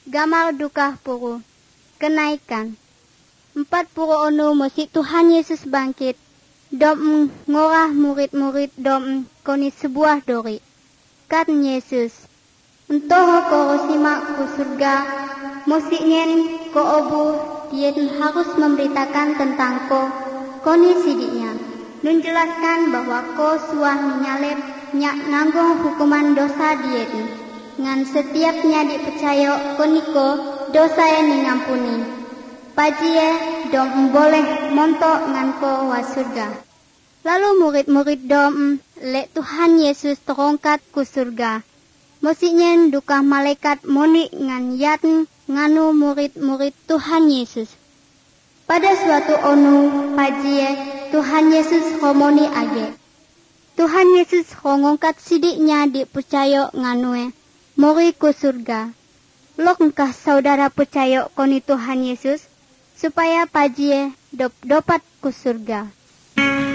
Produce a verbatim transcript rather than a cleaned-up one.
Gamar duka puru. Kenaikan. Empat puluh onu musik Tuhan Yesus bangkit. Dom ngorah murid-murid dom koni sebuah dori. Kat Yesus. Entoh ko simak ku surga. Musiknyen ko obu. Dia harus memberitakan tentang ko. Koni sidiknya. Nun jelaskan bahwa ko suah menyalep. Nyak nanggung hukuman dosa dia. Ngan setiapnya dipercaya koniko dosa yang ngampuni. Pajie dom boleh montok ngan ko wa surga. Lalu murid-murid dom lek Tuhan Yesus terongkat ku surga. Musiknya duka malaikat monik ngan yatn nganu murid-murid Tuhan Yesus. Pada suatu onu pajie Tuhan Yesus homoni age. Tuhan Yesus ngongkat sidiknya dipercaya nganue. Mori ku surga. Lok engkah saudara percaya koni Tuhan Yesus supaya pajie dop dopat ku surga.